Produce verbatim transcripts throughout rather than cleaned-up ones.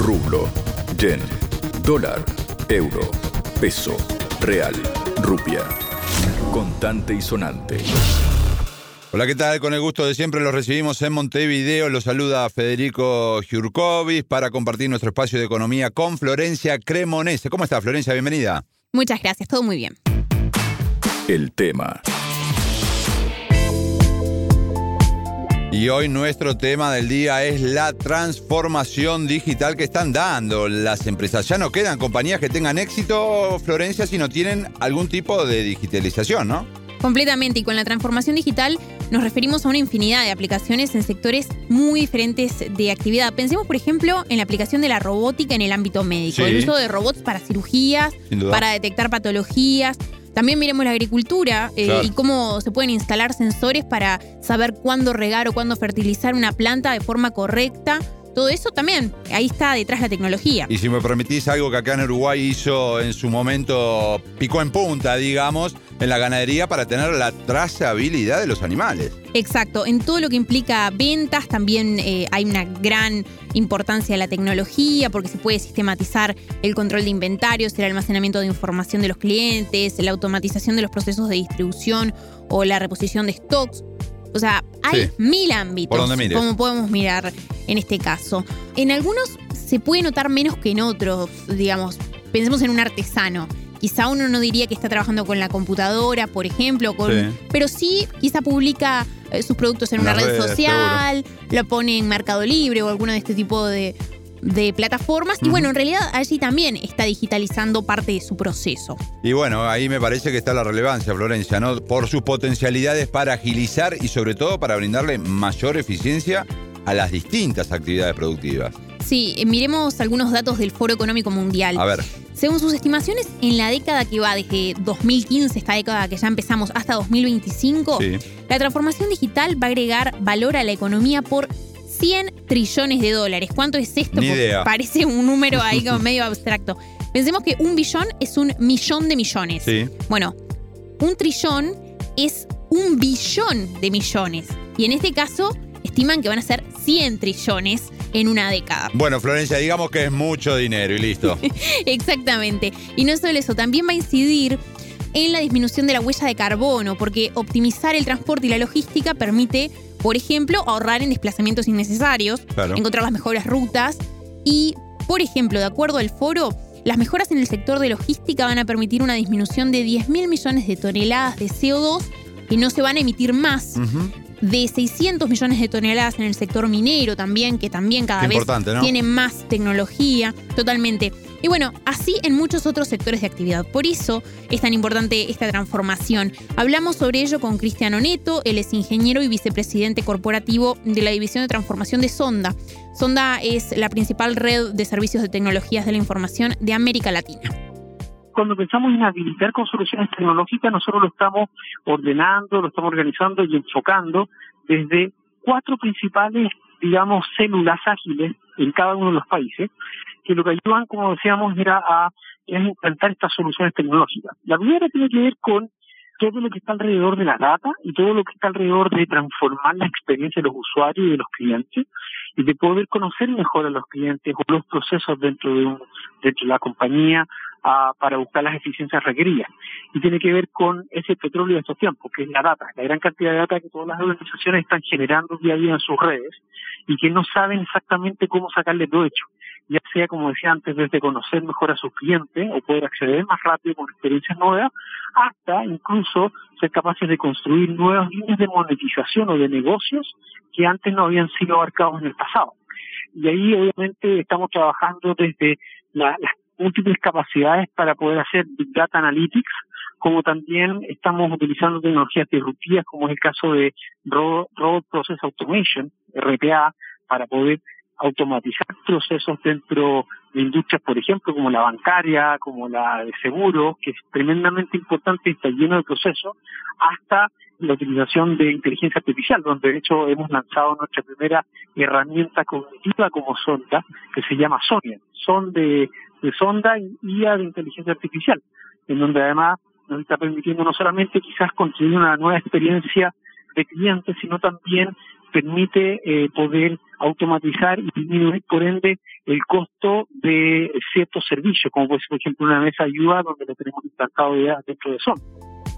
rublo, yen, dólar, euro, peso, real, rupia. Contante y sonante. Hola, ¿qué tal? Con el gusto de siempre los recibimos en Montevideo. Los saluda Federico Giurkovic para compartir nuestro espacio de economía con Florencia Cremonese. ¿Cómo está, Florencia? Bienvenida. Muchas gracias, todo muy bien. El tema. Y hoy nuestro tema del día es la transformación digital que están dando las empresas. Ya no quedan compañías que tengan éxito, Florencia, si no tienen algún tipo de digitalización, ¿no? Completamente, y con la transformación digital nos referimos a una infinidad de aplicaciones en sectores muy diferentes de actividad. Pensemos, por ejemplo, en la aplicación de la robótica en el ámbito médico, sí. El uso de robots para cirugías, para detectar patologías. También miremos la agricultura eh, claro. y cómo se pueden instalar sensores para saber cuándo regar o cuándo fertilizar una planta de forma correcta. Todo eso también, ahí está detrás la tecnología. Y si me permitís, algo que acá en Uruguay hizo en su momento, picó en punta, digamos, en la ganadería para tener la trazabilidad de los animales. Exacto, en todo lo que implica ventas también eh, hay una gran importancia de la tecnología porque se puede sistematizar el control de inventarios, el almacenamiento de información de los clientes, la automatización de los procesos de distribución o la reposición de stocks. O sea, hay sí. mil ámbitos como podemos mirar en este caso. En algunos se puede notar menos que en otros, digamos. Pensemos en un artesano. Quizá uno no diría que está trabajando con la computadora, por ejemplo, con, sí. pero sí quizá publica eh, sus productos en, en una red redes, social, seguro. Lo pone en Mercado Libre o alguno de este tipo de, de plataformas. Uh-huh. Y bueno, en realidad allí también está digitalizando parte de su proceso. Y bueno, ahí me parece que está la relevancia, Florencia, ¿no? Por sus potencialidades para agilizar y sobre todo para brindarle mayor eficiencia a las distintas actividades productivas. Sí, miremos algunos datos del Foro Económico Mundial. A ver. Según sus estimaciones, en la década que va desde dos mil quince, esta década que ya empezamos, hasta dos mil veinticinco, sí. la transformación digital va a agregar valor a la economía por cien trillones de dólares. ¿Cuánto es esto? Ni idea. Parece un número ahí como medio abstracto. Pensemos que un billón es un millón de millones. Sí. Bueno, un trillón es un billón de millones. Y en este caso, estiman que van a ser cien trillones en una década. Bueno, Florencia, digamos que es mucho dinero y listo. Exactamente. Y no solo eso, también va a incidir en la disminución de la huella de carbono, porque optimizar el transporte y la logística permite, por ejemplo, ahorrar en desplazamientos innecesarios, claro. encontrar las mejores rutas y, por ejemplo, de acuerdo al foro, las mejoras en el sector de logística van a permitir una disminución de diez mil millones de toneladas de C O dos que no se van a emitir más. Uh-huh. De seiscientos millones de toneladas en el sector minero también, que también cada Qué vez ¿no? tiene más tecnología, totalmente. Y bueno, así en muchos otros sectores de actividad. Por eso es tan importante esta transformación. Hablamos sobre ello con Cristiano Neto, él es ingeniero y vicepresidente corporativo de la División de Transformación de Sonda. Sonda es la principal red de servicios de tecnologías de la información de América Latina. Cuando pensamos en habilitar con soluciones tecnológicas, nosotros lo estamos ordenando, lo estamos organizando y enfocando desde cuatro principales, digamos, células ágiles en cada uno de los países, que lo que ayudan, como decíamos, era a es implantar estas soluciones tecnológicas. La primera tiene que ver con todo lo que está alrededor de la data y todo lo que está alrededor de transformar la experiencia de los usuarios y de los clientes y de poder conocer mejor a los clientes o los procesos dentro de, un, dentro de la compañía uh, para buscar las eficiencias requeridas. Y tiene que ver con ese petróleo de estos tiempos, que es la data, la gran cantidad de data que todas las organizaciones están generando día a día en sus redes y que no saben exactamente cómo sacarle provecho. Ya sea, como decía antes, desde conocer mejor a sus clientes o poder acceder más rápido con experiencias nuevas, hasta incluso ser capaces de construir nuevas líneas de monetización o de negocios que antes no habían sido abarcados en el pasado. Y ahí obviamente estamos trabajando desde la, las múltiples capacidades para poder hacer Big Data Analytics, como también estamos utilizando tecnologías disruptivas como es el caso de Robot Process Automation, R P A, para poder automatizar procesos dentro de industrias, por ejemplo, como la bancaria, como la de seguros, que es tremendamente importante y está lleno de procesos, hasta la utilización de inteligencia artificial, donde de hecho hemos lanzado nuestra primera herramienta cognitiva como Sonda, que se llama Sonia, son de, de Sonda y I A de inteligencia artificial, en donde además nos está permitiendo no solamente quizás construir una nueva experiencia de clientes, sino también permite eh, poder automatizar y disminuir, por ende, el costo de ciertos servicios, como puede ser, por ejemplo, una mesa de ayuda donde lo tenemos implantado ya dentro de Sonda.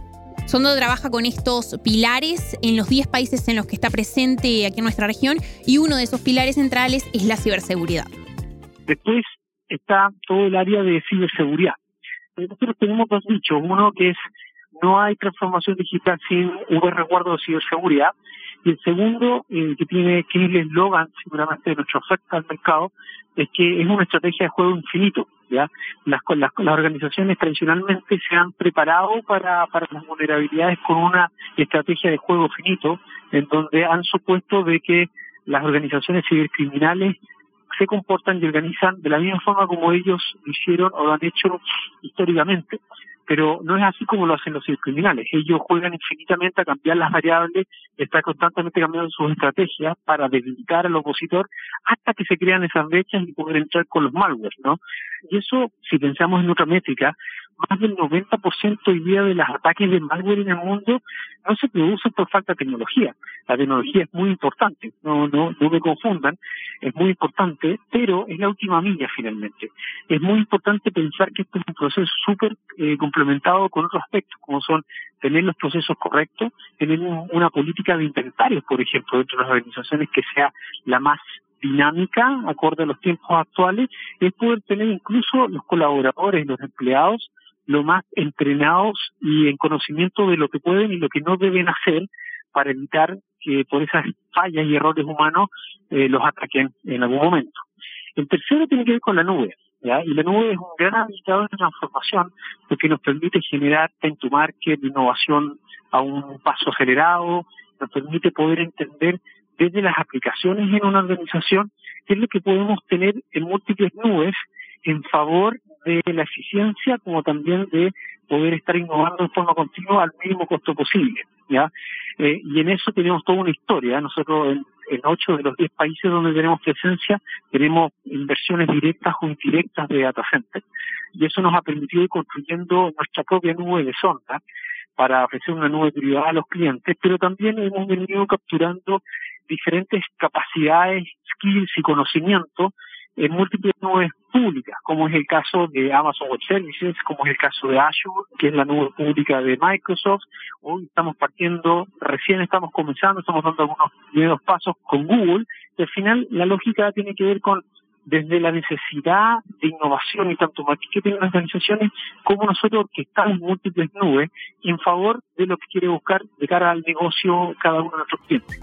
Sonda trabaja con estos pilares en los diez países en los que está presente aquí en nuestra región, y uno de esos pilares centrales es la ciberseguridad. Después está todo el área de ciberseguridad. Nosotros tenemos dos dichos, uno que es no hay transformación digital sin un buen resguardo de ciberseguridad, y el segundo, eh, que tiene que es el eslogan seguramente de nuestra oferta al mercado, es que es una estrategia de juego infinito. ¿ya? Las, las, las organizaciones tradicionalmente se han preparado para, para las vulnerabilidades con una estrategia de juego finito, en donde han supuesto de que las organizaciones cibercriminales se comportan y organizan de la misma forma como ellos lo hicieron o lo han hecho históricamente. Pero no es así como lo hacen los cibercriminales. Ellos juegan infinitamente a cambiar las variables, están constantemente cambiando sus estrategias para debilitar al opositor hasta que se crean esas brechas y poder entrar con los malwares, ¿no? Y eso, si pensamos en otra métrica, más del noventa por ciento hoy día de los ataques de malware en el mundo no se producen por falta de tecnología. La tecnología es muy importante, no, no, no me confundan, es muy importante, pero es la última milla finalmente. Es muy importante pensar que este es un proceso súper eh, complementado con otros aspectos, como son tener los procesos correctos, tener un, una política de inventarios, por ejemplo, dentro de las organizaciones que sea la más dinámica, acorde a los tiempos actuales, es poder tener incluso los colaboradores, los empleados, lo más entrenados y en conocimiento de lo que pueden y lo que no deben hacer para evitar que por esas fallas y errores humanos eh, los ataquen en algún momento. El tercero tiene que ver con la nube, ¿ya? Y la nube es un gran habilitador de transformación porque nos permite generar time to market, innovación a un paso acelerado, nos permite poder entender desde las aplicaciones en una organización qué es lo que podemos tener en múltiples nubes en favor de la eficiencia como también de poder estar innovando en forma continua al mínimo costo posible, ¿ya? Eh, y en eso tenemos toda una historia. Nosotros en, en ocho de los diez países donde tenemos presencia tenemos inversiones directas o indirectas de data center, y eso nos ha permitido ir construyendo nuestra propia nube de Sonda para ofrecer una nube privada a los clientes, pero también hemos venido capturando diferentes capacidades, skills y conocimientos en múltiples nubes públicas, como es el caso de Amazon Web Services, como es el caso de Azure, que es la nube pública de Microsoft. Hoy estamos partiendo, recién estamos comenzando, estamos dando algunos primeros pasos con Google, y al final la lógica tiene que ver con desde la necesidad de innovación y tanto más que tienen las organizaciones, como nosotros orquestamos múltiples nubes en favor de lo que quiere buscar de cara al negocio cada uno de nuestros clientes.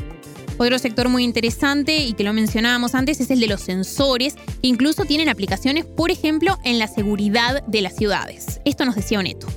Otro sector muy interesante y que lo mencionábamos antes es el de los sensores, que incluso tienen aplicaciones, por ejemplo, en la seguridad de las ciudades. Esto nos decía Oneto.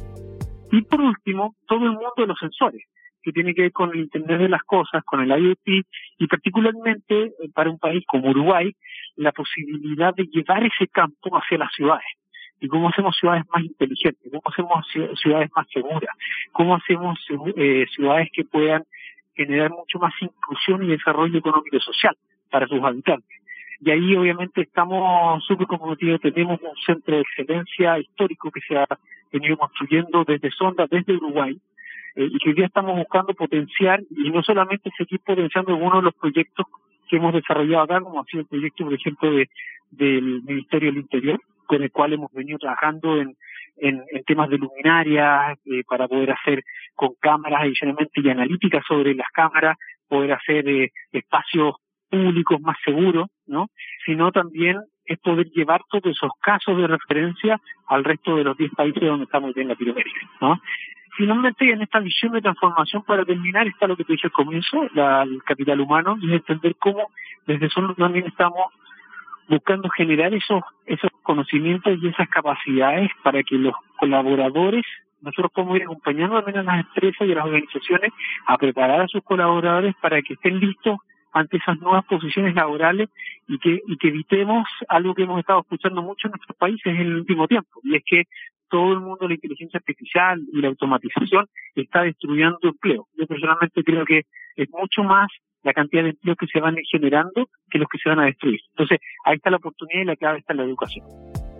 Y por último, todo el mundo de los sensores, que tiene que ver con el Internet de las cosas, con el I O T, y particularmente para un país como Uruguay, la posibilidad de llevar ese campo hacia las ciudades. Y cómo hacemos ciudades más inteligentes, cómo hacemos ciudades más seguras, cómo hacemos eh, ciudades que puedan generar mucho más inclusión y desarrollo económico y social para sus habitantes. Y ahí obviamente estamos súper comprometidos, tenemos un centro de excelencia histórico que se ha venido construyendo desde Sonda, desde Uruguay, eh, y que hoy día estamos buscando potenciar, y no solamente seguir potenciando algunos de los proyectos que hemos desarrollado acá, como ha sido el proyecto, por ejemplo, de del Ministerio del Interior, con el cual hemos venido trabajando en En, en temas de luminarias, eh, para poder hacer con cámaras adicionalmente y analíticas sobre las cámaras, poder hacer eh, espacios públicos más seguros, ¿no? Sino también es poder llevar todos esos casos de referencia al resto de los diez países donde estamos en Latinoamérica, ¿no? Finalmente, en esta visión de transformación, para terminar, está lo que te dije al comienzo, la, el capital humano, y entender cómo desde eso también estamos buscando generar esos esos conocimientos y esas capacidades para que los colaboradores, nosotros podemos ir acompañando también a las empresas y a las organizaciones a preparar a sus colaboradores para que estén listos ante esas nuevas posiciones laborales y que y que evitemos algo que hemos estado escuchando mucho en nuestros países en el último tiempo, y es que todo el mundo de la inteligencia artificial y la automatización está destruyendo empleo. Yo personalmente creo que es mucho más la cantidad de empleos que se van a ir generando que los que se van a destruir. Entonces, ahí está la oportunidad y la clave está en la educación.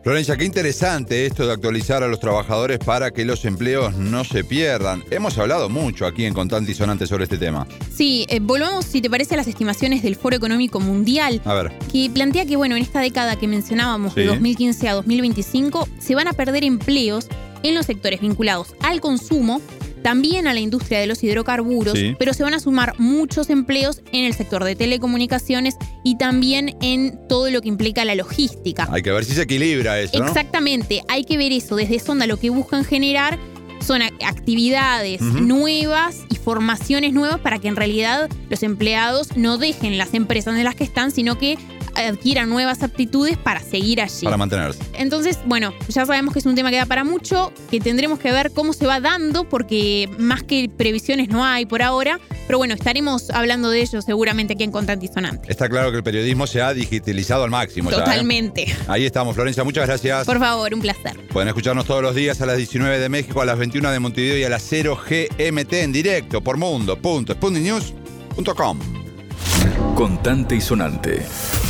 Florencia, qué interesante esto de actualizar a los trabajadores para que los empleos no se pierdan. Hemos hablado mucho aquí en Contante y Sonante sobre este tema. Sí, eh, volvamos, si te parece, a las estimaciones del Foro Económico Mundial, A ver. que plantea que, bueno, en esta década que mencionábamos, Sí. de dos mil quince a dos mil veinticinco, se van a perder empleos en los sectores vinculados al consumo, también a la industria de los hidrocarburos, Sí. pero se van a sumar muchos empleos en el sector de telecomunicaciones y también en todo lo que implica la logística. Hay que ver si se equilibra eso, ¿no? Exactamente, hay que ver eso. Desde Sonda lo que buscan generar son a- actividades Ujú. nuevas y formaciones nuevas para que en realidad los empleados no dejen las empresas en las que están, sino que adquieran nuevas aptitudes para seguir allí. Para mantenerse. Entonces, bueno, ya sabemos que es un tema que da para mucho, que tendremos que ver cómo se va dando, porque más que previsiones no hay por ahora, pero bueno, estaremos hablando de ello seguramente aquí en Contante y Sonante. Está claro que el periodismo se ha digitalizado al máximo ya, ¿eh? Totalmente. Ahí estamos, Florencia, muchas gracias. Por favor, un placer. Pueden escucharnos todos los días a las diecinueve de México, a las veintiuna de Montevideo y a las cero G M T en directo por mundo punto sputnik news punto com. Contante y Sonante.